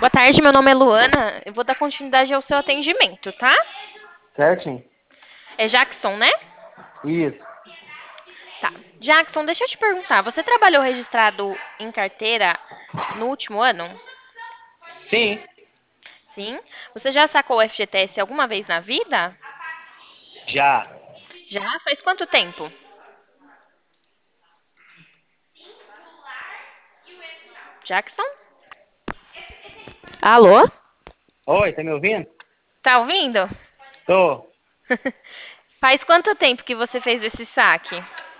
Boa tarde, meu nome é Luana. Eu vou dar continuidade ao seu atendimento, tá? Certinho. É Jackson, né? Isso. Tá. Jackson, deixa eu te perguntar. Você trabalhou registrado em carteira no último ano? Sim, Sim. Você já sacou o FGTS alguma vez na vida? já. Já? Faz quanto tempo? Jackson? Alô? Oi, tá me ouvindo? Tá ouvindo? Tô. Faz quanto tempo que você fez esse saque?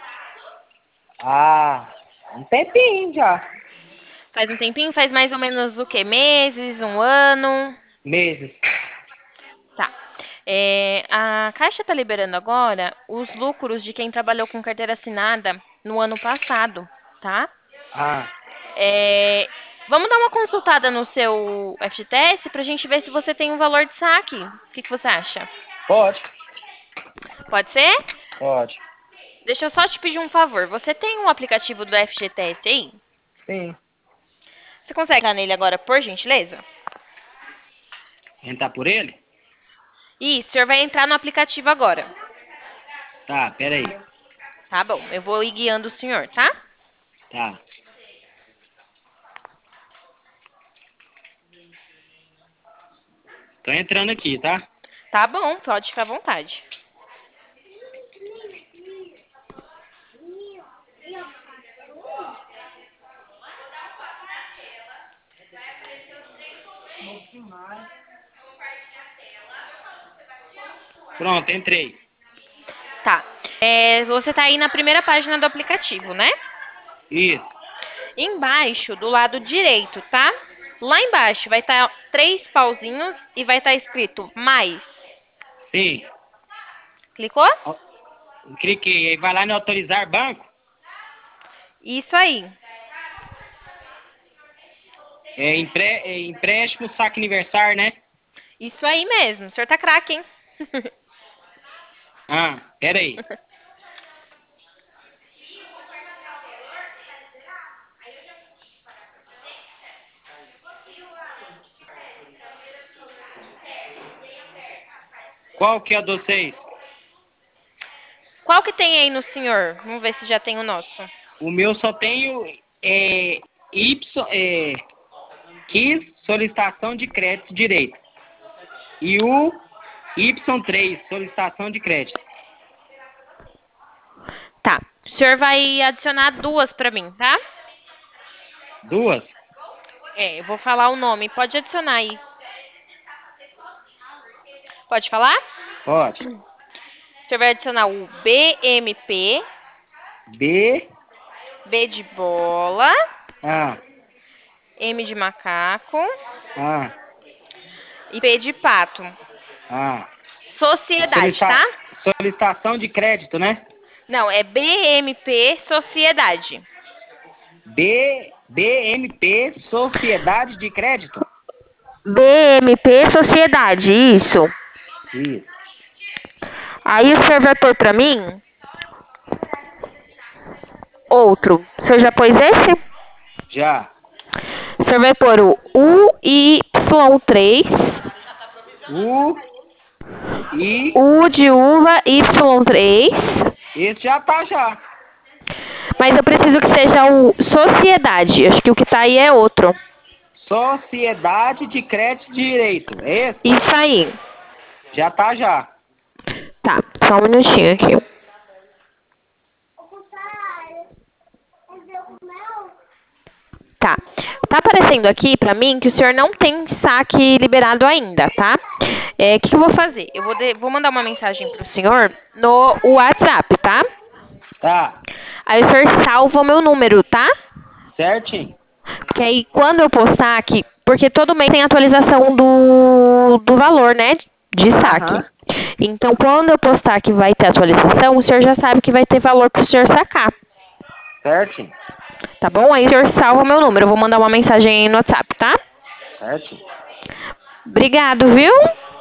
Ah, um tempinho já. Faz um tempinho? Faz mais ou menos o quê? Meses? Um ano? Meses. Tá. A Caixa está liberando agora os lucros de quem trabalhou com carteira assinada no ano passado, tá? Ah, É, vamos dar uma consultada no seu FGTS para a gente ver se você tem um valor de saque. O que você acha? pode? Pode ser? Pode. Deixa eu só te pedir um favor. Você tem um aplicativo do FGTS aí? Sim. Você consegue entrar nele agora, por gentileza? Entrar por ele? Isso, o senhor vai entrar no aplicativo agora. Tá, pera aí. Tá bom, eu vou ir guiando o senhor, tá? Tá. Tô entrando aqui, tá? Tá bom, pode ficar à vontade. Pronto, entrei. Tá. Você tá aí na primeira página do aplicativo, né? Isso. Embaixo, do lado direito, tá? Lá embaixo vai estar três pauzinhos e vai estar escrito mais. Sim. Clicou? Ó, cliquei. Aí vai lá no autorizar banco. Isso aí. É empréstimo, saque aniversário, né? Isso aí mesmo. O senhor tá craque, hein? Ah, pera aí. Qual que é a de vocês? Qual que tem aí no senhor? Vamos ver se já tem o nosso. O meu só tenho Y, quis solicitação de crédito direito. E o Y3, solicitação de crédito. Tá. O senhor vai adicionar duas pra mim, tá? Duas? Eu vou falar o nome. Pode adicionar aí. Pode falar? Pode. O senhor vai adicionar o BMP, B, B de bola, A, M de macaco A, e P de pato. A. Sociedade, tá? Solicitação de crédito, né? Não, é BMP Sociedade. BMP, Sociedade de Crédito. BMP Sociedade, isso. Isso. Aí o senhor vai pôr pra mim outro. O senhor já pôs esse? Já. O senhor vai pôr o UY3, U, I. U de uva Y3, Esse já tá já. mas eu preciso que seja o Sociedade. Acho que o que tá aí é outro. Sociedade de Crédito de Direito. É esse? Isso aí. Já tá já. Tá, só um minutinho aqui. Tá. Tá aparecendo aqui pra mim que o senhor não tem saque liberado ainda, tá? O que eu vou fazer? Eu vou mandar uma mensagem pro senhor no WhatsApp, tá? Tá. Aí o senhor salva o meu número, tá? Certinho. Que aí quando eu postar aqui, porque todo mês tem atualização do valor, né? De saque. Aham. Então, quando eu postar que vai ter atualização, o senhor já sabe que vai ter valor pro senhor sacar. Certinho. Tá bom? Aí o senhor salva o meu número. Eu vou mandar uma mensagem aí no WhatsApp, tá? Certinho. Obrigado, viu?